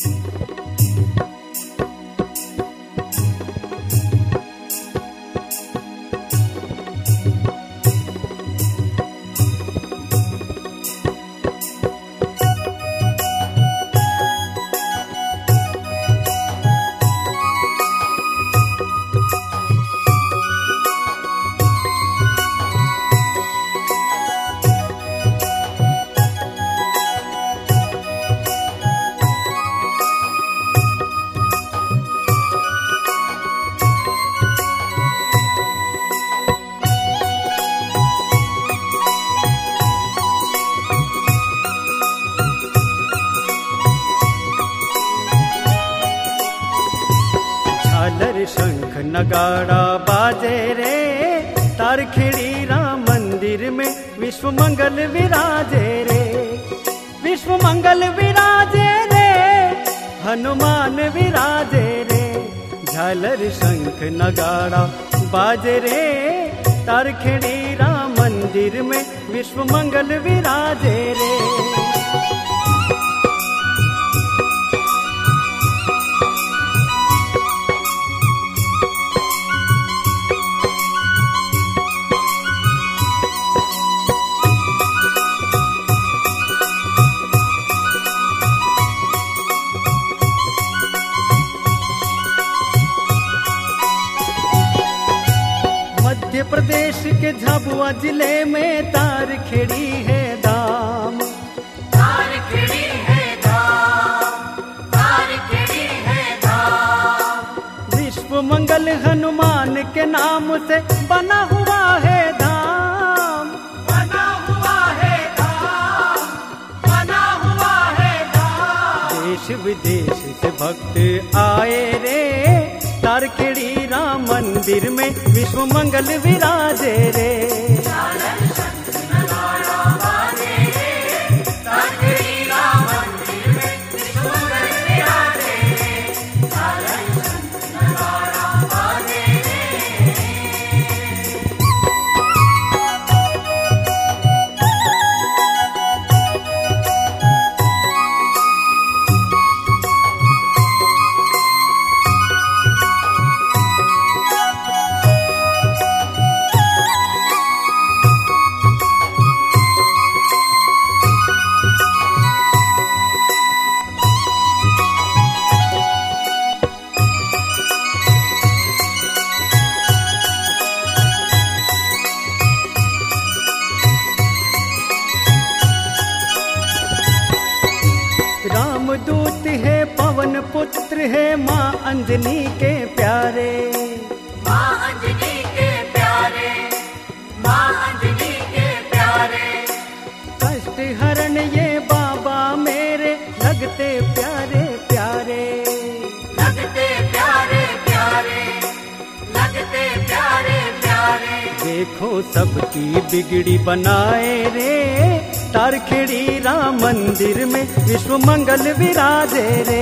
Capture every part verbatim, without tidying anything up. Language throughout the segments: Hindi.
शंख नगाड़ा बाजे रे, तारखेड़ी राम मंदिर में विश्व मंगल विराजे रे। विश्व मंगल विराजे रे, हनुमान विराजे रे। झालर शंख नगाड़ा बाजे रे, तारखेड़ी राम मंदिर में विश्व मंगल विराजे रे। मध्य प्रदेश के झाबुआ जिले में तारखेड़ी है धाम। तारखेड़ी है धाम, तारखेड़ी है धाम। विश्व मंगल हनुमान के नाम से बना हुआ है धाम। बना हुआ है धाम, बना हुआ है धाम। देश विदेश से भक्त आए रे, तारखेड़ी राम मंदिर में विश्व मंगल विराजे रे। दूत है पवन पुत्र है, माँ अंजनी के प्यारे। माँ अंजनी के प्यारे, माँ अंजनी के प्यारे। कष्ट हरण ये बाबा मेरे, लगते प्यारे प्यारे। लगते प्यारे प्यारे, लगते प्यारे प्यारे। देखो सबकी बिगड़ी बनाए रे, तारखेड़ी राम मंदिर में विश्व मंगल विराजे रे।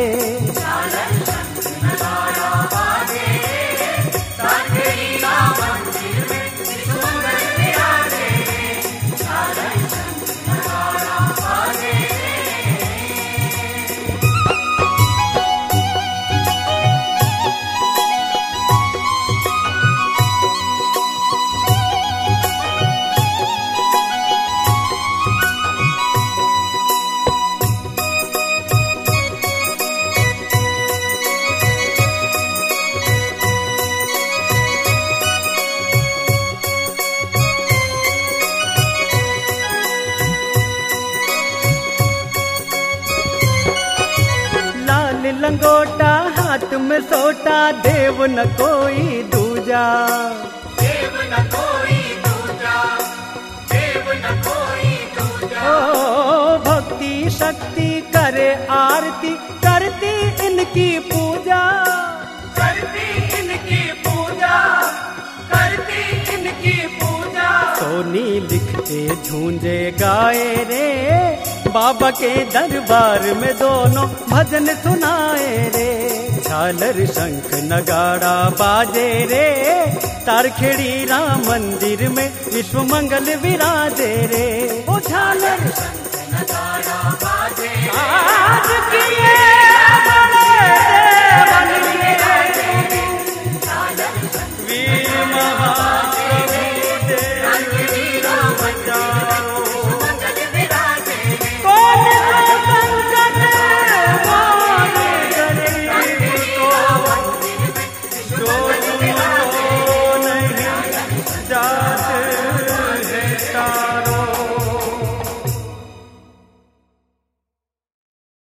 लंगोटा हाथ में सोटा, देव न कोई दूजा। देव न कोई दूजा, देव न कोई दूजा। ओ भक्ति शक्ति करे आरती, करती इनकी पूजा। करती इनकी पूजा, करती इनकी पूजा। सोनी लिखते झूंझे गाए रे, बाबा के दरबार में दोनों भजन सुनाए रे। झालर शंख नगाड़ा बाजे रे, तारखेड़ी राम मंदिर में विश्व मंगल विराजे रे। ओ झालर शंख नगाड़ा बाजे आज की